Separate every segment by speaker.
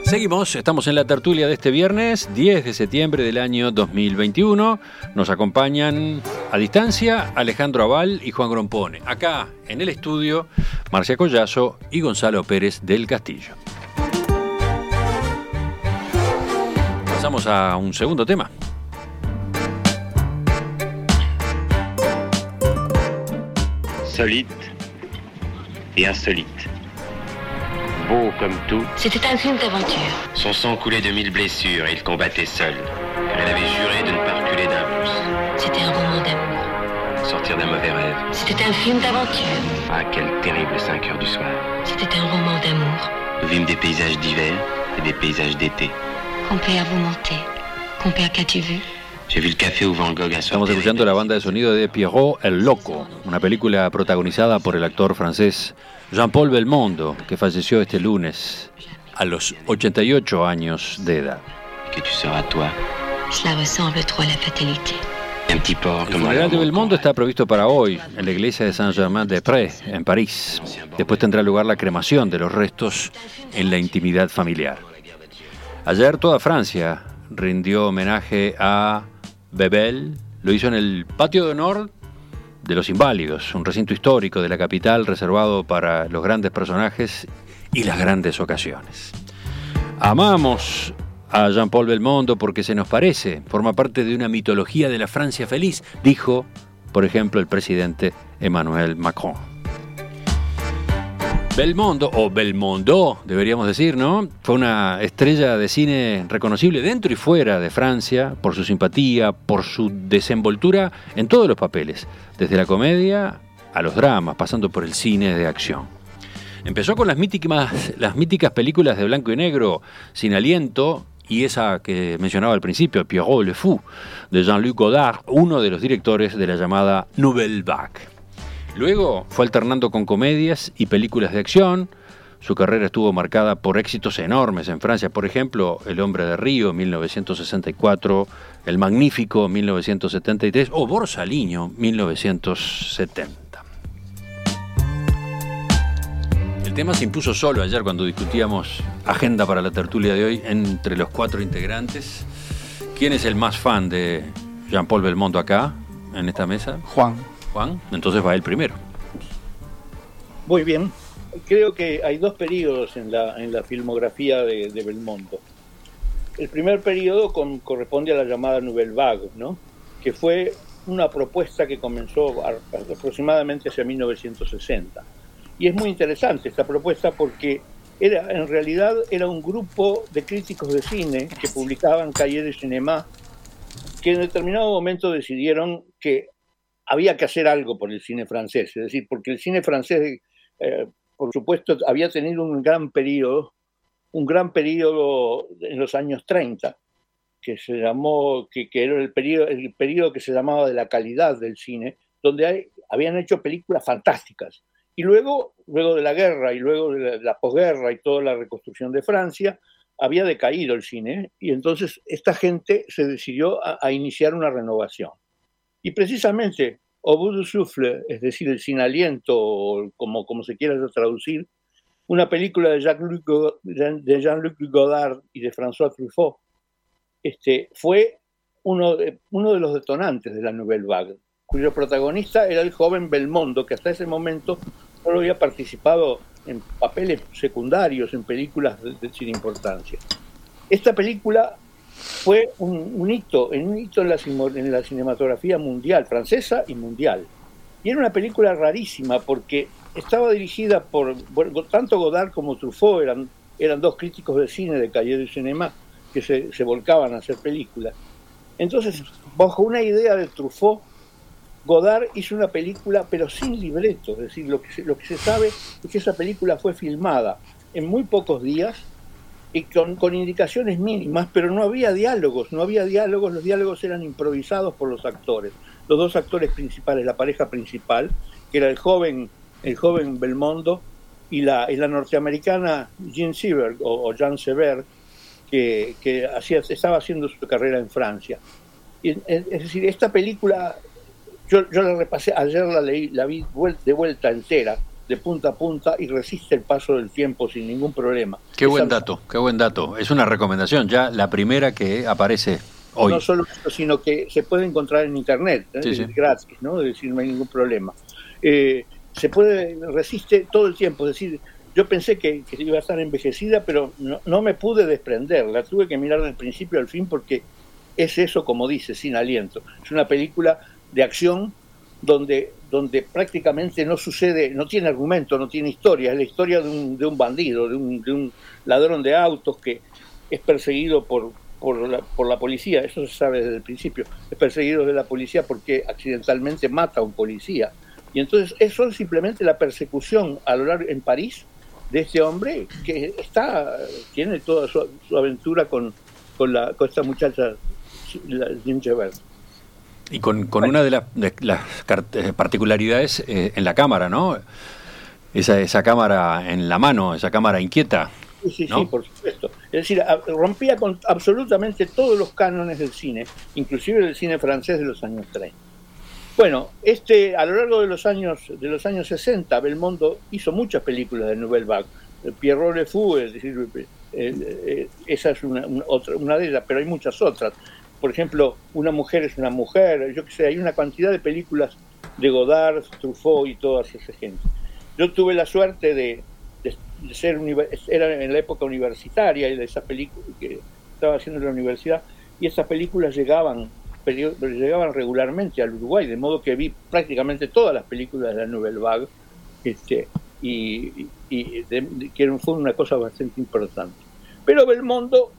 Speaker 1: Seguimos, estamos en la tertulia de este viernes, 10 de septiembre del año 2021. Nos acompañan a distancia Alejandro Aval y Juan Grompone. Acá, en el estudio, Marcia Collazo y Gonzalo Pérez del Castillo. Pasamos a un segundo tema.
Speaker 2: Solide et insolite. Beau comme tout.
Speaker 3: C'était un film d'aventure.
Speaker 2: Son sang coulait de 1000 blessures et il combattait seul. Elle avait juré de ne pas reculer d'un pouce.
Speaker 3: C'était un roman d'amour.
Speaker 2: Sortir d'un mauvais rêve.
Speaker 3: C'était un film d'aventure.
Speaker 2: Ah, quelle terrible 5 heures du soir.
Speaker 3: C'était un roman d'amour.
Speaker 2: Nous vîmes des paysages d'hiver et des paysages d'été.
Speaker 3: Compère, vous mentez. Compère, qu'as-tu vu?
Speaker 2: J'ai vu le café où Van Gogh a
Speaker 1: Estamos escuchando la banda de sonido de Pierrot el Loco, una película protagonizada por el actor francés Jean-Paul Belmondo, que falleció este lunes a los 88 años de edad.
Speaker 2: Que tu seras toi.
Speaker 3: Cela ressemble trop à la fatalité.
Speaker 2: Un petit porc
Speaker 1: El
Speaker 2: comme
Speaker 1: funeral de Belmondo está previsto para hoy en la iglesia de Saint-Germain-des-Prés, en París. Después tendrá lugar la cremación de los restos en la intimidad familiar. Ayer toda Francia rindió homenaje a Bebel, lo hizo en el patio de honor de los Inválidos, un recinto histórico de la capital reservado para los grandes personajes y las grandes ocasiones. Amamos a Jean-Paul Belmondo porque se nos parece, forma parte de una mitología de la Francia feliz, dijo, por ejemplo, el presidente Emmanuel Macron. Belmondo, o Belmondo, deberíamos decir, ¿no? Fue una estrella de cine reconocible dentro y fuera de Francia por su simpatía, por su desenvoltura en todos los papeles, desde la comedia a los dramas, pasando por el cine de acción. Empezó con las míticas películas de blanco y negro, Sin aliento, y esa que mencionaba al principio, Pierrot le Fou, de Jean-Luc Godard, uno de los directores de la llamada Nouvelle Vague. Luego fue alternando con comedias y películas de acción. Su carrera estuvo marcada por éxitos enormes en Francia, por ejemplo, El hombre de Río, 1964, El magnífico, 1973, o Borsalino, 1970. El tema se impuso solo ayer cuando discutíamos agenda para la tertulia de hoy entre los 4 integrantes. ¿Quién es el más fan de Jean-Paul Belmondo acá, en esta mesa?
Speaker 4: Juan,
Speaker 1: entonces va él primero.
Speaker 4: muy bien. Creo que hay 2 periodos en la filmografía de Belmondo. El primer periodo corresponde a la llamada Nouvelle Vague, ¿no? Que fue una propuesta que comenzó aproximadamente hacia 1960. Y es muy interesante esta propuesta porque en realidad era un grupo de críticos de cine que publicaban Cahiers de Cinéma, que en determinado momento decidieron que había que hacer algo por el cine francés, es decir, porque el cine francés, por supuesto, había tenido un gran periodo en los años 30, que se llamó, que era el periodo que se llamaba de la calidad del cine, donde habían hecho películas fantásticas. Y luego de la guerra y luego de la posguerra y toda la reconstrucción de Francia, había decaído el cine, y entonces esta gente se decidió a iniciar una renovación. Y precisamente, Au bout du souffle, es decir, el sin aliento, o como se quiera traducir, una película de Jean-Luc Godard y de François Truffaut, fue uno de los detonantes de la Nouvelle Vague, cuyo protagonista era el joven Belmondo, que hasta ese momento solo había participado en papeles secundarios, en películas sin importancia. Esta película fue un hito en la cinematografía mundial, francesa y mundial. Y era una película rarísima porque estaba dirigida por tanto Godard como Truffaut, eran 2 críticos de cine de Cahiers de Cinéma que se volcaban a hacer películas. Entonces, bajo una idea de Truffaut, Godard hizo una película pero sin libreto, es decir, lo que se sabe es que esa película fue filmada en muy pocos días y con indicaciones mínimas, pero no había diálogos, los diálogos eran improvisados por los actores, los 2 actores principales, la pareja principal, que era el joven Belmondo, y la norteamericana Jean Seberg, o Jean Seberg, que estaba haciendo su carrera en Francia. Es decir, esta película, yo la repasé, ayer la vi de vuelta entera, de punta a punta y resiste el paso del tiempo sin ningún problema.
Speaker 1: Qué buen dato. Es una recomendación, ya la primera que aparece hoy.
Speaker 4: No solo eso, sino que se puede encontrar en internet, es gratis, ¿no? Es decir, no hay ningún problema. Resiste todo el tiempo, es decir, yo pensé que iba a estar envejecida, pero no me pude desprender, la tuve que mirar del principio al fin porque es eso, como dice, sin aliento. Es una película de acción donde prácticamente no sucede, no tiene argumento, no tiene historia, es la historia de un bandido, de un ladrón de autos que es perseguido por la policía, eso se sabe desde el principio, es perseguido de la policía porque accidentalmente mata a un policía. Y entonces eso es simplemente la persecución a lo largo en París de este hombre que tiene toda su aventura con esta muchacha, Jean Javert.
Speaker 1: Y con una de las particularidades en la cámara, ¿no? Esa cámara en la mano, esa cámara inquieta.
Speaker 4: Sí,
Speaker 1: ¿no?
Speaker 4: Sí, por supuesto. Es decir, rompía con absolutamente todos los cánones del cine, inclusive del cine francés de los años 30. Bueno, a lo largo de los años 60, Belmondo hizo muchas películas de Nouvelle Vague. Pierrot Le Fou, es decir, esa es una de ellas, pero hay muchas otras. Por ejemplo, Una mujer es una mujer, yo qué sé, hay una cantidad de películas de Godard, Truffaut y toda esa gente. Yo tuve la suerte de ser era en la época universitaria y de esas películas que estaba haciendo en la universidad, y esas películas llegaban regularmente al Uruguay, de modo que vi prácticamente todas las películas de la Nouvelle Vague, que fue una cosa bastante importante. Pero Belmondo,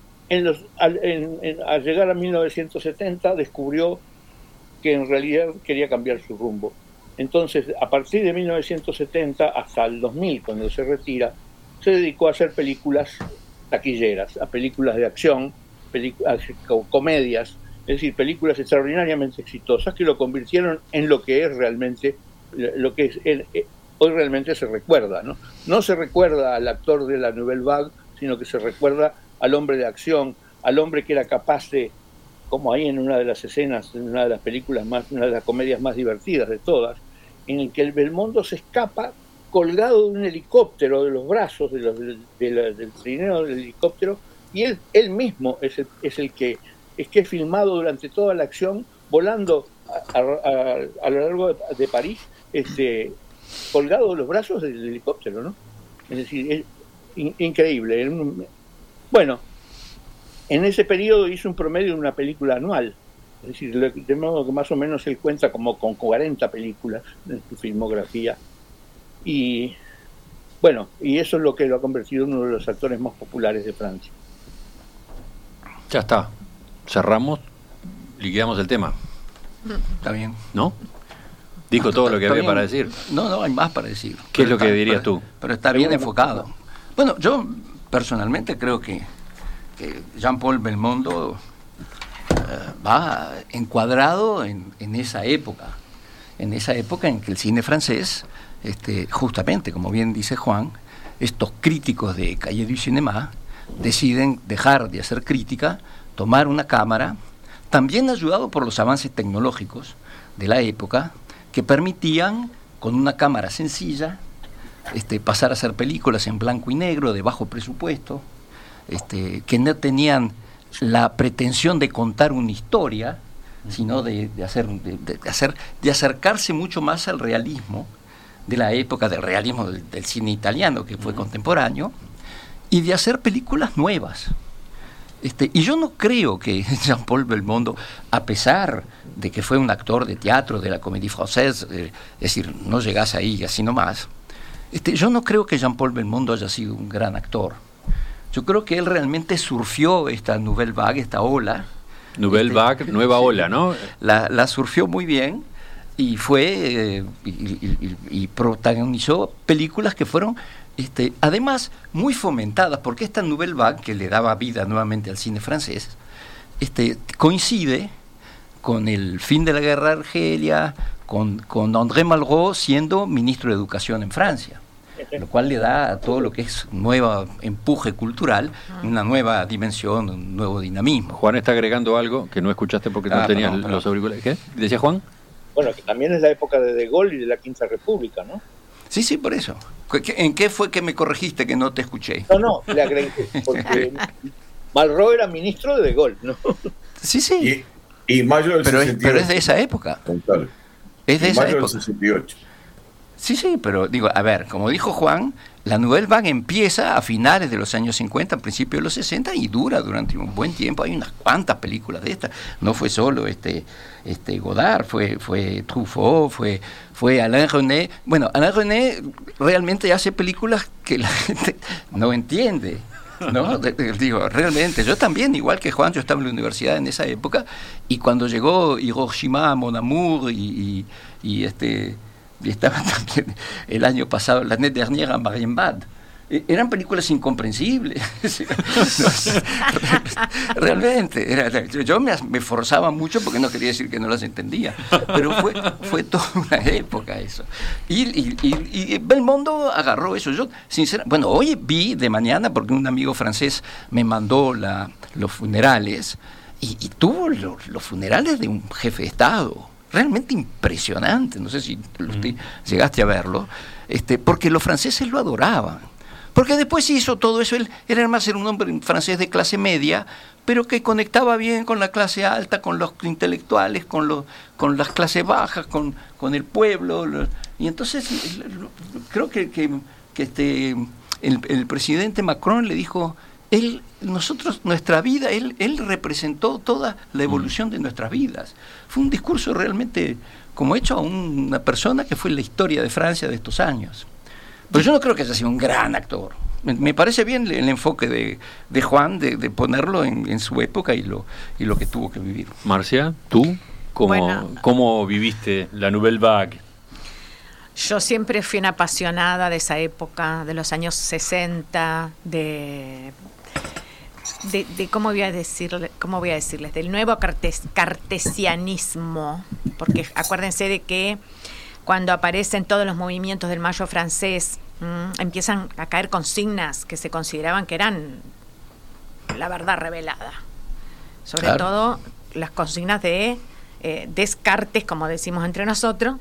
Speaker 4: al llegar a 1970, descubrió que en realidad quería cambiar su rumbo. Entonces, a partir de 1970 hasta el 2000, cuando se retira, se dedicó a hacer películas taquilleras, a películas de acción, comedias, es decir, películas extraordinariamente exitosas que lo convirtieron en lo que es realmente, hoy realmente se recuerda, ¿no? No se recuerda al actor de la Nouvelle Vague, sino que se recuerda al hombre de acción, al hombre que era capaz de, como ahí en una de las escenas, en una de las películas una de las comedias más divertidas de todas, en el que el Belmondo se escapa colgado de un helicóptero, de los brazos del trineo del helicóptero, y él mismo es el que es filmado durante toda la acción, volando a lo largo de París, colgado de los brazos del helicóptero, ¿no? Es decir, es increíble. Bueno, en ese periodo hizo un promedio de una película anual, es decir, de modo que más o menos él cuenta como con 40 películas en su filmografía, y bueno, y eso es lo que lo ha convertido en uno de los actores más populares de Francia.
Speaker 1: Ya está, cerramos, liquidamos el tema.
Speaker 5: Está bien.
Speaker 1: ¿No? Dijo todo lo que había para decir.
Speaker 5: No, hay más para decir.
Speaker 1: ¿Qué es lo que dirías tú?
Speaker 5: Pero está bien enfocado. Bueno, yo personalmente creo que Jean-Paul Belmondo va encuadrado en esa época en que el cine francés, justamente, como bien dice Juan, estos críticos de Cahiers du Cinéma deciden dejar de hacer crítica, tomar una cámara, también ayudado por los avances tecnológicos de la época, que permitían, con una cámara sencilla, pasar a hacer películas en blanco y negro, de bajo presupuesto, que no tenían la pretensión de contar una historia, sino de acercarse mucho más al realismo de la época, del realismo del cine italiano, que fue contemporáneo, y de hacer películas nuevas. Y yo no creo que Jean-Paul Belmondo, a pesar de que fue un actor de teatro de la Comédie Française, es decir, no llegase ahí así nomás, yo no creo que Jean-Paul Belmondo haya sido un gran actor. Yo creo que él realmente surfió esta Nouvelle Vague, esta ola.
Speaker 1: Nouvelle Vague, nueva ola, ¿no?
Speaker 5: La surfió muy bien y fue y protagonizó películas que fueron además muy fomentadas, porque esta Nouvelle Vague, que le daba vida nuevamente al cine francés, coincide con el fin de la guerra de Argelia, con André Malraux siendo ministro de Educación en Francia, lo cual le da a todo lo que es nuevo empuje cultural una nueva dimensión, un nuevo dinamismo.
Speaker 1: Juan está agregando algo que no escuchaste porque no tenías los auriculares. ¿Qué? ¿Decía Juan?
Speaker 4: Bueno, que también es la época de Gaulle y de la Quinta República, ¿no?
Speaker 5: Sí, por eso. ¿En qué fue que me corregiste que no te escuché?
Speaker 4: No, le agregué, porque Malraux era ministro de Gaulle, ¿no?
Speaker 5: Sí.
Speaker 6: Y mayo del 68.
Speaker 5: Pero es de esa época.
Speaker 6: Contale.
Speaker 5: Es de esa
Speaker 6: mayo
Speaker 5: época.
Speaker 6: del 68.
Speaker 5: Sí, pero digo, a ver, como dijo Juan, la Nouvelle Vague empieza a finales de los años 50, a principios de los 60 y dura durante un buen tiempo. Hay unas cuantas películas de estas. No fue solo Godard, fue Truffaut, fue Alain René. Bueno, Alain René realmente hace películas que la gente no entiende, ¿no? Digo, realmente, yo también, igual que Juan, yo estaba en la universidad en esa época, y cuando llegó Hiroshima, Mon Amour y estaba también el año pasado, l'année dernière, Marienbad. Eran películas incomprensibles. Realmente. Yo me esforzaba mucho porque no quería decir que no las entendía. Pero fue toda una época eso. Y Belmondo agarró eso. Yo, sinceramente, bueno, hoy vi de mañana, porque un amigo francés me mandó los funerales, y tuvo los funerales de un jefe de Estado. Realmente impresionante, no sé si usted llegaste a verlo, porque los franceses lo adoraban, porque después hizo todo eso. Él era un hombre francés de clase media, pero que conectaba bien con la clase alta, con los intelectuales, con las clases bajas, con el pueblo, y entonces creo que el presidente Macron le dijo, nuestra vida, él representó toda la evolución de nuestras vidas. Fue un discurso realmente como hecho a una persona que fue la historia de Francia de estos años. Pero yo no creo que haya sido un gran actor. Me parece bien el enfoque de Juan de ponerlo en su época y lo que tuvo que vivir.
Speaker 1: Marcia, ¿tú cómo viviste la Nouvelle Vague?
Speaker 7: Yo siempre fui una apasionada de esa época, de los años 60, de cómo voy a decirles, del nuevo cartesianismo, porque acuérdense de que cuando aparecen todos los movimientos del Mayo francés, empiezan a caer consignas que se consideraban que eran la verdad revelada, sobre todo las consignas de Descartes, como decimos entre nosotros.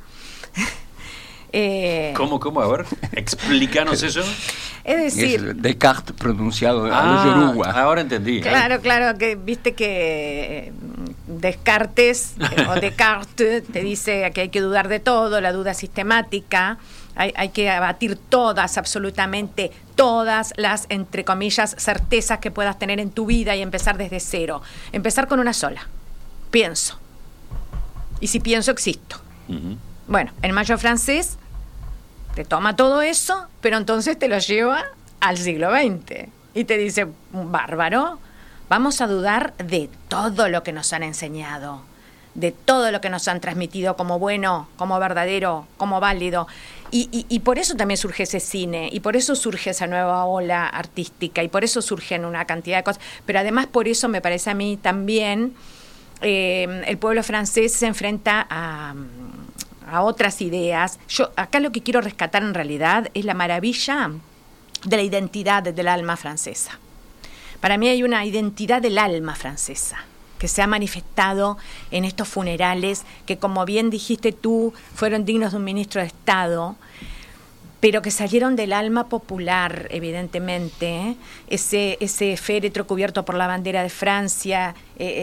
Speaker 1: ¿Cómo? A ver, explícanos eso.
Speaker 7: Es decir,
Speaker 5: es Descartes pronunciado a los yoruba.
Speaker 1: Ahora entendí.
Speaker 7: Claro, que viste que Descartes o Descartes te dice que hay que dudar de todo, la duda sistemática, hay que abatir absolutamente todas las, entre comillas, certezas que puedas tener en tu vida y empezar desde cero. Empezar con una sola. Pienso. Y si pienso, existo. Uh-huh. Bueno, el Mayo francés te toma todo eso, pero entonces te lo lleva al siglo XX y te dice, bárbaro, vamos a dudar de todo lo que nos han enseñado, de todo lo que nos han transmitido como bueno, como verdadero, como válido. Y por eso también surge ese cine, y por eso surge esa nueva ola artística, y por eso surgen una cantidad de cosas. Pero además por eso me parece a mí también el pueblo francés se enfrenta a otras ideas. Yo acá lo que quiero rescatar en realidad es la maravilla de la identidad del alma francesa. Para mí hay una identidad del alma francesa que se ha manifestado en estos funerales que, como bien dijiste tú, fueron dignos de un ministro de Estado, pero que salieron del alma popular, evidentemente, ese féretro cubierto por la bandera de Francia,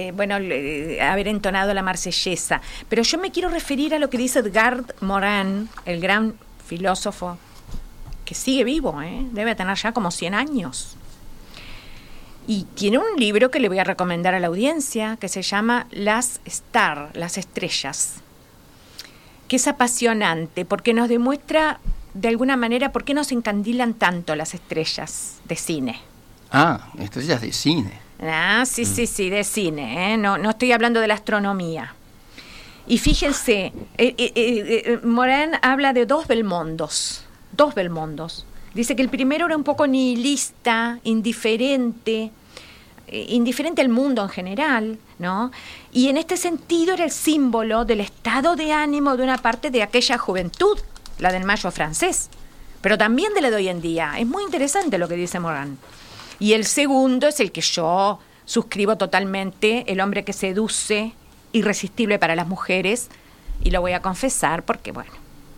Speaker 7: haber entonado la marsellesa. Pero yo me quiero referir a lo que dice Edgar Morin, el gran filósofo, que sigue vivo, debe tener ya como 100 años. Y tiene un libro que le voy a recomendar a la audiencia, que se llama Las Stars, las estrellas, que es apasionante, porque nos demuestra de alguna manera por qué nos encandilan tanto las estrellas de cine.
Speaker 5: Estrellas de cine.
Speaker 7: Sí, de cine, no estoy hablando de la astronomía. Y fíjense, Morin habla de dos Belmondos. Dice que el primero era un poco nihilista, indiferente al mundo en general, ¿no? Y en este sentido era el símbolo del estado de ánimo de una parte de aquella juventud, la del Mayo francés, pero también de la de hoy en día. Es muy interesante lo que dice Morin. Y el segundo es el que yo suscribo totalmente, el hombre que seduce, irresistible para las mujeres, y lo voy a confesar porque, bueno,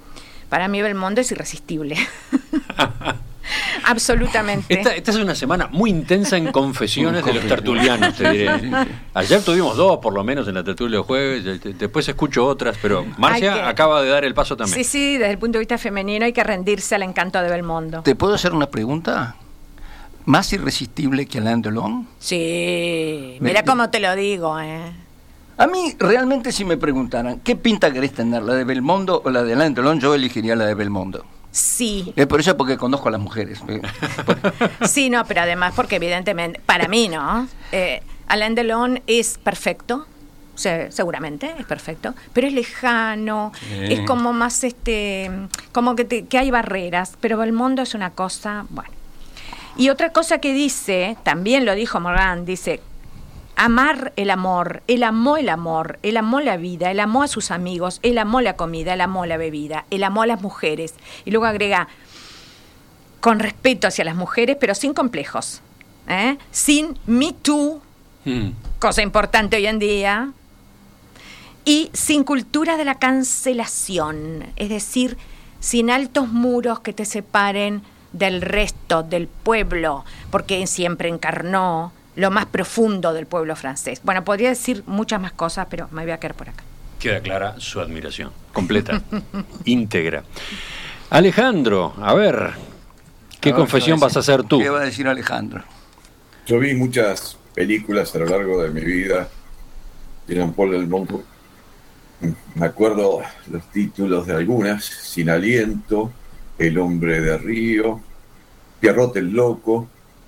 Speaker 7: Para mí Belmondo es irresistible. Absolutamente.
Speaker 1: Esta es una semana muy intensa en confesiones de los tertulianos, te diré. Ayer tuvimos 2 por lo menos en la tertulia de jueves, después escucho otras, pero Marcia acaba de dar el paso también.
Speaker 7: Sí, desde el punto de vista femenino hay que rendirse al encanto de Belmondo.
Speaker 5: ¿Te puedo hacer una pregunta? ¿Más irresistible que Alain Delon?
Speaker 7: Sí, mira cómo te lo digo,
Speaker 5: A mí, realmente, si me preguntaran, ¿qué pinta querés tener, la de Belmondo o la de Alain Delon? Yo elegiría la de Belmondo.
Speaker 7: Sí.
Speaker 5: Es por eso, porque conozco a las mujeres.
Speaker 7: Sí, no, pero además porque evidentemente, para mí, ¿no? Alain Delon es perfecto, seguramente es perfecto, pero es lejano, es como más, como que hay barreras, pero Belmondo es una cosa, bueno. Y otra cosa que dice, también lo dijo Morán, dice, amar el amor, él amó la vida, él amó a sus amigos, él amó la comida, él amó la bebida, él amó a las mujeres. Y luego agrega, con respeto hacia las mujeres, pero sin complejos, sin Me Too, cosa importante hoy en día, y sin cultura de la cancelación, es decir, sin altos muros que te separen del resto del pueblo, porque siempre encarnó lo más profundo del pueblo francés. Bueno, podría decir muchas más cosas, pero me voy a quedar por acá.
Speaker 1: Queda clara su admiración, completa, íntegra. Alejandro, a ver, ¿qué confesión vas a hacer tú?
Speaker 5: ¿Qué va a decir Alejandro?
Speaker 6: Yo vi muchas películas a lo largo de mi vida de Jean-Paul Belmondo. Me acuerdo los títulos de algunas: Sin aliento, El hombre de Río, Pierrot el loco,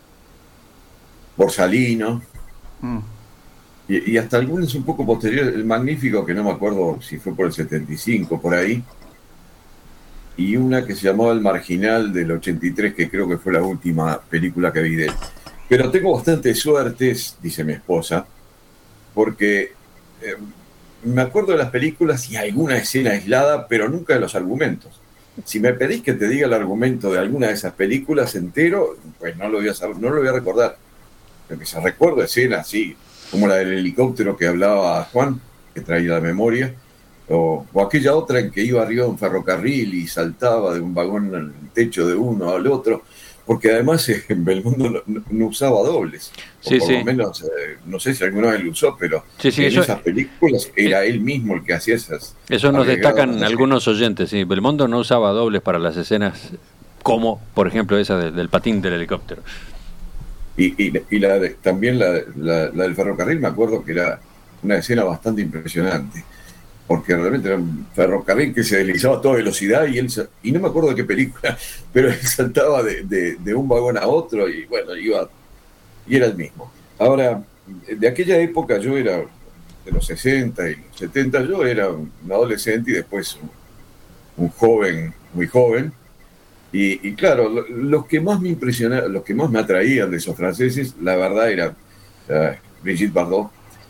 Speaker 6: Borsalino, y hasta algunos un poco posteriores, El Magnífico, que no me acuerdo si fue por el 75, por ahí, y una que se llamaba El Marginal del 83, que creo que fue la última película que vi de él. Pero tengo bastantes suertes, dice mi esposa, porque me acuerdo de las películas y alguna escena aislada, pero nunca de los argumentos. Si me pedís que te diga el argumento de alguna de esas películas entero, pues no lo voy a saber, no lo voy a recordar. Lo que se recuerda escenas así, como la del helicóptero que hablaba Juan, que traía la memoria, o aquella otra en que iba arriba de un ferrocarril y saltaba de un vagón al techo de uno al otro, porque además en Belmondo no usaba dobles,
Speaker 1: sí,
Speaker 6: por lo menos, no sé si alguna vez lo usó, pero en esas películas era él mismo el que hacía esas.
Speaker 1: Eso nos destacan algunos oyentes, sí. Belmondo no usaba dobles para las escenas, como por ejemplo esa del patín del helicóptero.
Speaker 6: Y también la del ferrocarril, me acuerdo que era una escena bastante impresionante, porque realmente era un ferrocarril que se deslizaba a toda velocidad y no me acuerdo de qué película, pero él saltaba de un vagón a otro y bueno, iba y era el mismo. Ahora, de aquella época yo era, de los 60 y los 70, yo era un adolescente y después un joven, muy joven. Y claro, los que más me impresionaban, los que más me atraían de esos franceses, la verdad era Brigitte Bardot,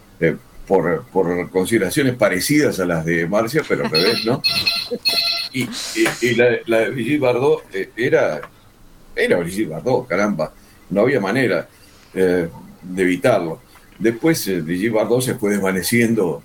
Speaker 6: por consideraciones parecidas a las de Marcia, pero al revés, ¿no? Y la de Brigitte Bardot era Brigitte Bardot, caramba, no había manera de evitarlo. Después Brigitte Bardot se fue desvaneciendo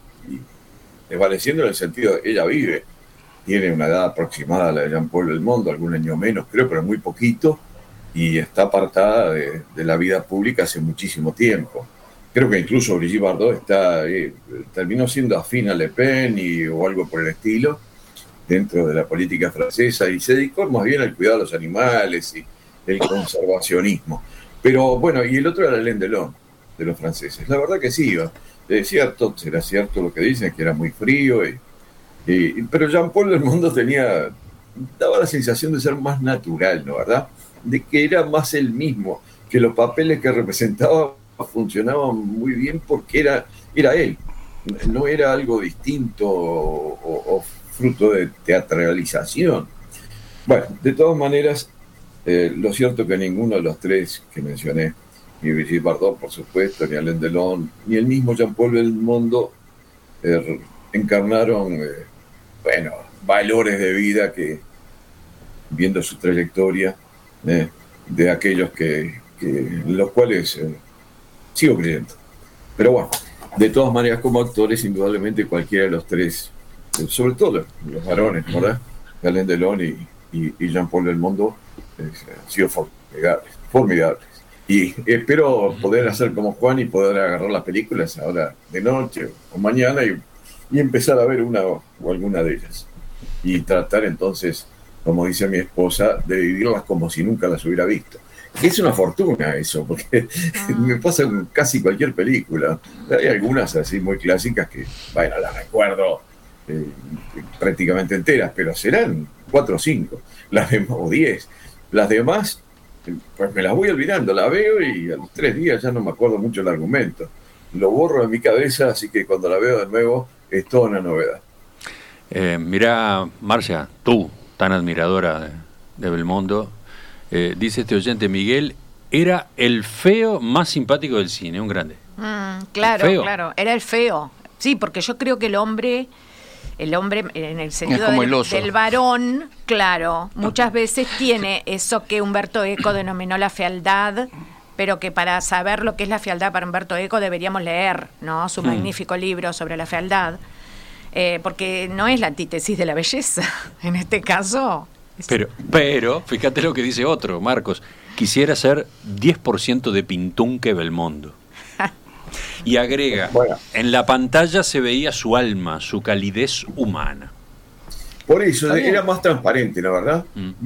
Speaker 6: en el sentido de que ella vive. Tiene una edad aproximada a la de Jean-Paul Belmondo, algún año menos, creo, pero muy poquito, y está apartada de la vida pública hace muchísimo tiempo. Creo que incluso Brigitte Bardot terminó siendo afín a Le Pen o algo por el estilo, dentro de la política francesa, y se dedicó más bien al cuidado de los animales y el conservacionismo. Pero bueno, y el otro era Alain Delon, de los franceses. La verdad que sí, era cierto lo que dicen, que era muy frío, pero Jean-Paul Belmondo daba la sensación de ser más natural, ¿no? ¿Verdad? De que era más él mismo, que los papeles que representaba funcionaban muy bien porque era él, no era algo distinto o fruto de teatralización. Bueno, de todas maneras, lo cierto es que ninguno de los tres que mencioné, ni Brigitte Bardot, por supuesto, ni Alain Delon, ni el mismo Jean-Paul Belmondo, encarnaron valores de vida que, viendo su trayectoria, de aquellos los cuales sigo creyendo. Pero bueno, de todas maneras, como actores, indudablemente cualquiera de los tres, sobre todo los varones, ¿verdad? Alain Delon y Jean-Paul Belmondo han sido formidables. Y espero poder hacer como Juan y poder agarrar las películas ahora de noche o mañana y empezar a ver una o alguna de ellas. Y tratar entonces, como dice mi esposa, de dividirlas como si nunca las hubiera visto. Es una fortuna eso, porque me pasa con casi cualquier película. Hay algunas así muy clásicas que, bueno, las recuerdo prácticamente enteras, pero serán 4 o 5, o 10. Las demás, pues me las voy olvidando, la veo y a los 3 días ya no me acuerdo mucho el argumento. Lo borro de mi cabeza, así que cuando la veo de nuevo es toda una novedad.
Speaker 1: Mirá, Marcia, tú, tan admiradora de Belmondo, dice este oyente, Miguel, era el feo más simpático del cine, un grande.
Speaker 7: Claro, claro, era el feo. Sí, porque yo creo que el hombre en el sentido del varón, claro, muchas veces tiene eso que Umberto Eco denominó la fealdad, pero que para saber lo que es la fealdad para Umberto Eco deberíamos leer, ¿no?, su magnífico libro sobre la fealdad, porque no es la antítesis de la belleza, en este caso.
Speaker 1: Pero, fíjate lo que dice otro, Marcos, quisiera ser 10% de Pintunque Belmondo. Y agrega, en la pantalla se veía su alma, su calidez humana.
Speaker 6: Por eso era más transparente, la verdad.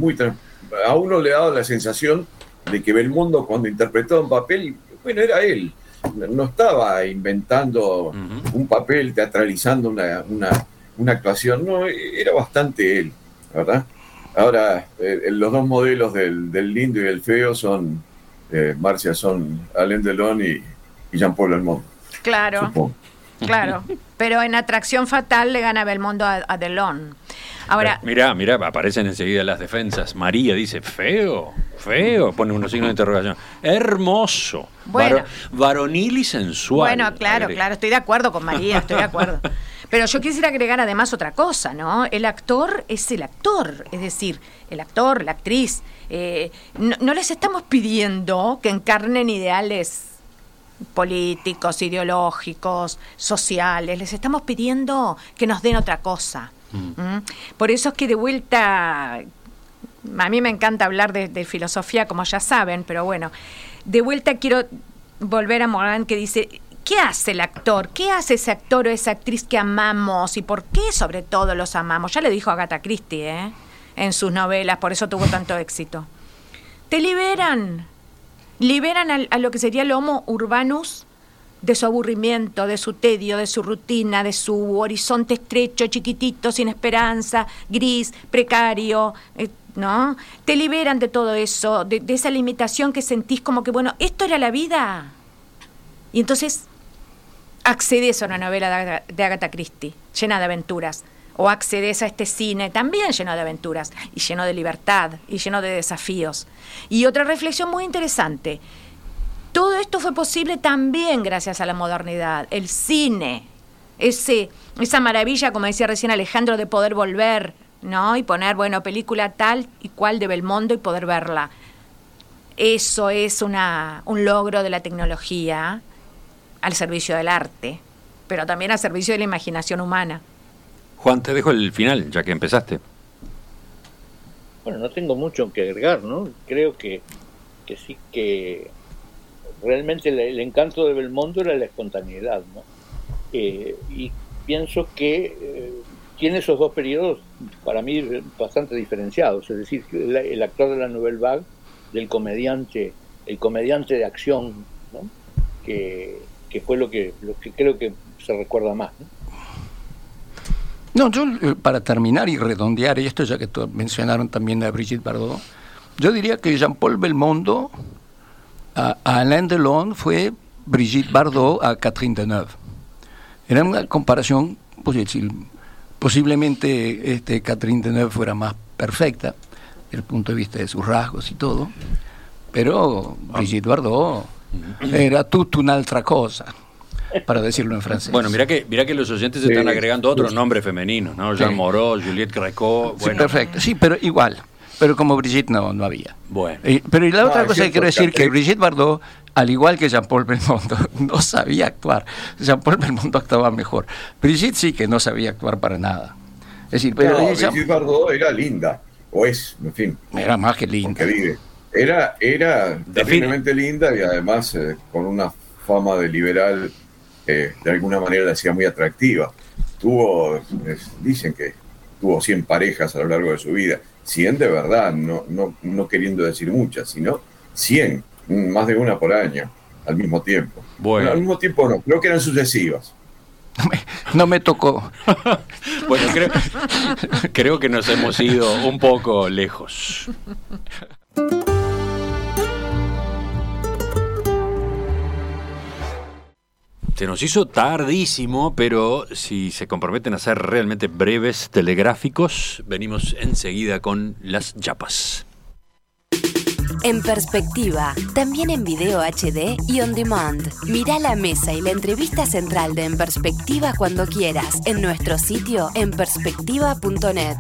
Speaker 6: A uno le daba la sensación de que Belmondo, cuando interpretaba un papel, bueno, era él. No estaba inventando un papel, teatralizando una actuación. No, era bastante él, ¿verdad? Ahora, los dos modelos del lindo y el feo son, Marcia, son Alain Delon y Jean-Paul Belmondo.
Speaker 7: Claro, supongo. Claro. Pero en Atracción Fatal le gana Belmondo a Delon. Ahora,
Speaker 1: mirá, aparecen enseguida las defensas. María dice, feo, pone unos signos de interrogación. Hermoso,
Speaker 7: bueno,
Speaker 1: varonil y sensual.
Speaker 7: Bueno, claro, estoy de acuerdo con María, estoy de acuerdo. Pero yo quisiera agregar además otra cosa, ¿no? El actor es el actor, es decir, el actor, la actriz. No les estamos pidiendo que encarnen ideales políticos, ideológicos, sociales, les estamos pidiendo que nos den otra cosa. Por eso es que de vuelta, a mí me encanta hablar de filosofía, como ya saben, pero bueno, de vuelta quiero volver a Morán, que dice, ¿qué hace el actor? ¿Qué hace ese actor o esa actriz que amamos? ¿Y por qué sobre todo los amamos? Ya le dijo Agatha Christie, en sus novelas, por eso tuvo tanto éxito. Te liberan a lo que sería el homo urbanus de su aburrimiento, de su tedio, de su rutina, de su horizonte estrecho, chiquitito, sin esperanza, gris, precario, ¿no? Te liberan de todo eso, de esa limitación que sentís como que, bueno, esto era la vida. Y entonces accedes a una novela de Agatha Christie, llena de aventuras, o accedes a este cine también lleno de aventuras, y lleno de libertad, y lleno de desafíos. Y otra reflexión muy interesante, todo esto fue posible también gracias a la modernidad, el cine, esa maravilla, como decía recién Alejandro, de poder volver, ¿no? Y poner, bueno, película tal y cual de Belmondo y poder verla. Eso es un logro de la tecnología al servicio del arte, pero también al servicio de la imaginación humana.
Speaker 1: Juan, te dejo el final, ya que empezaste.
Speaker 4: Bueno, no tengo mucho que agregar, ¿no? Creo que sí, que realmente el encanto de Belmondo era la espontaneidad, ¿no? Y pienso que tiene esos dos periodos, para mí, bastante diferenciados. Es decir, el actor de la Nouvelle Vague, el comediante de acción, ¿no? Que fue lo que creo que se recuerda más, ¿no?
Speaker 5: No, yo para terminar y redondear esto, ya que mencionaron también a Brigitte Bardot, yo diría que Jean-Paul Belmondo a Alain Delon fue Brigitte Bardot a Catherine Deneuve. Era una comparación, posiblemente Catherine Deneuve fuera más perfecta desde el punto de vista de sus rasgos y todo, pero Brigitte Bardot era tutta un'altra cosa, para decirlo en francés.
Speaker 1: Bueno, mira que los oyentes están agregando otros nombres femeninos, ¿no? Jean Moreau, Juliette Gréco. Bueno.
Speaker 5: Sí, perfecto. Sí, pero igual. Pero como Brigitte no había.
Speaker 1: Bueno.
Speaker 5: Pero y la otra cosa que quiero decir, que Brigitte Bardot, al igual que Jean-Paul Belmondo, no sabía actuar. Jean-Paul Belmondo actuaba mejor. Brigitte sí que no sabía actuar para nada. Es decir, pero
Speaker 6: no,
Speaker 5: ella
Speaker 6: Brigitte Bardot era linda, o es, en fin,
Speaker 5: era más que linda.
Speaker 6: porque vive. Era terriblemente linda y además con una fama de liberal, de alguna manera la hacía muy atractiva. Dicen que tuvo 100 parejas a lo largo de su vida. 100 de verdad, no queriendo decir muchas, sino 100, más de una por año, al mismo tiempo.
Speaker 1: Bueno.
Speaker 6: Al mismo tiempo no, creo que eran sucesivas.
Speaker 5: No me tocó.
Speaker 1: Bueno, creo que nos hemos ido un poco lejos. Se nos hizo tardísimo, pero si se comprometen a ser realmente breves, telegráficos, venimos enseguida con las yapas.
Speaker 8: En perspectiva, también en video HD y on demand. Mirá la mesa y la entrevista central de En Perspectiva cuando quieras en nuestro sitio enperspectiva.net.